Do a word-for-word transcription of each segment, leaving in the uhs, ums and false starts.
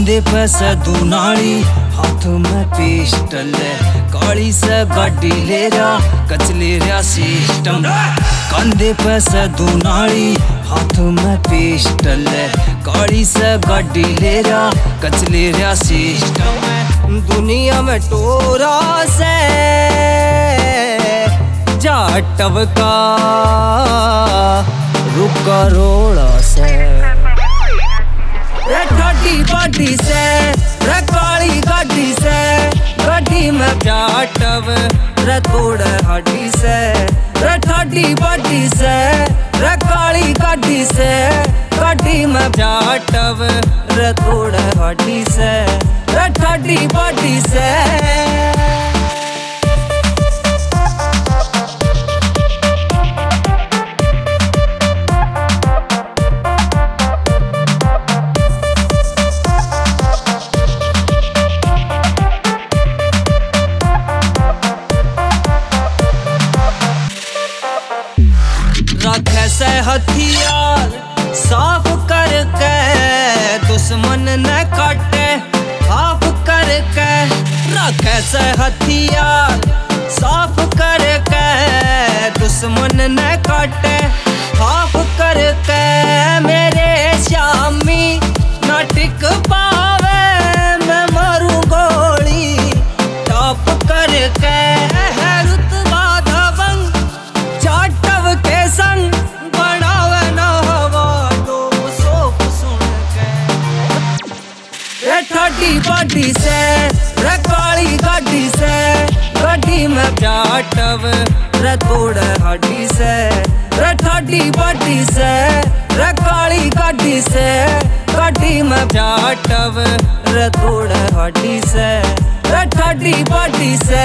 कंधे पे से दुनाली, हाथ में पिस्टल, काली से गाड़ी ले रहा कचले रहा सिस्टम। कंधे पे से दुनाली, हाथ में पिस्टल, काली से गाड़ी ले रहा कचले रहा सिस्टम। दुनिया में टोरा से जाटव का रुका रोड़ा से, रे ठाडी बाडी से, रे काली गाड़ी से, गाड़ी में जाटव रे तोड़ हाडी से, रे ठाडी बाडी से, रे काली गाड़ी से, गाड़ी में जाटव रे तोड़ हाडी से, रे ठाडी बाडी से। रखे से हथियार साफ करके, दुश्मन न काटे हाफ करके। रखे से हथियार साफ करके, दुश्मन न काटे हाफ करके। मेरे श्यामी न टिक पावे, मैं मारूं गोली टॉप करके। रुतबा दबंग जाटव के संग, बनावे न हवा डोब सोप सुन के। रे ठाडी बाडी से, रे काली गाड़ी से, गाड़ी में जाटव रे तोड़ हाडी से, रे ठाडी बाडी से, रे काली गाड़ी से, गाड़ी में जाटव रे तोड़ हाडी से, रे ठाडी बाडी से।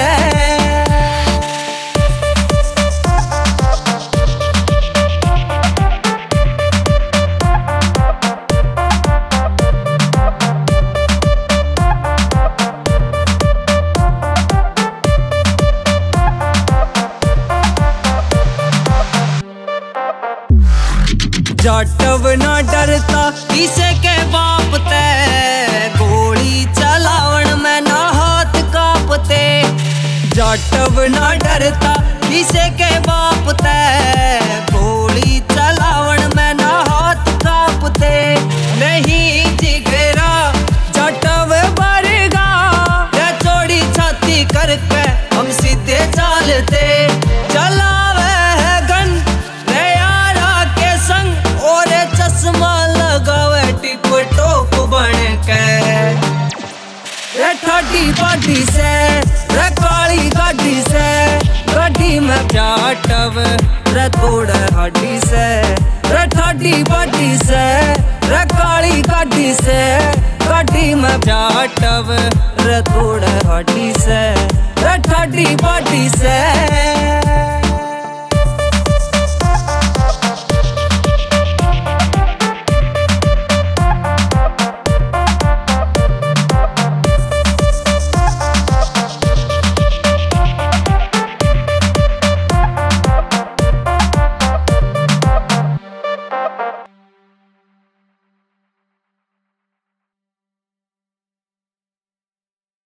जाटव ना डरता किसे के बाप ते, गोली चलावन में ना हाथ कांपते। जाटव ना डरता किसे के बाप ते, गोली चलावन में ना हाथ कांपते। नहीं जिगरा जाटव बरगा, रे चौड़ी छाती करके हम सीधे चालते। चलावे है गन रे यारा के संग, और चश्मा लगावे टिप टॉप बन के। रे ठाडी बाडी से, रे काली गाड़ी से, गाड़ी में जाटव रे तोड़ हाडी से, रे ठाडी बाडी से, रे काली गाड़ी से, गाड़ी में जाटव रे तोड़ हाडी से, रे ठाडी बाडी से।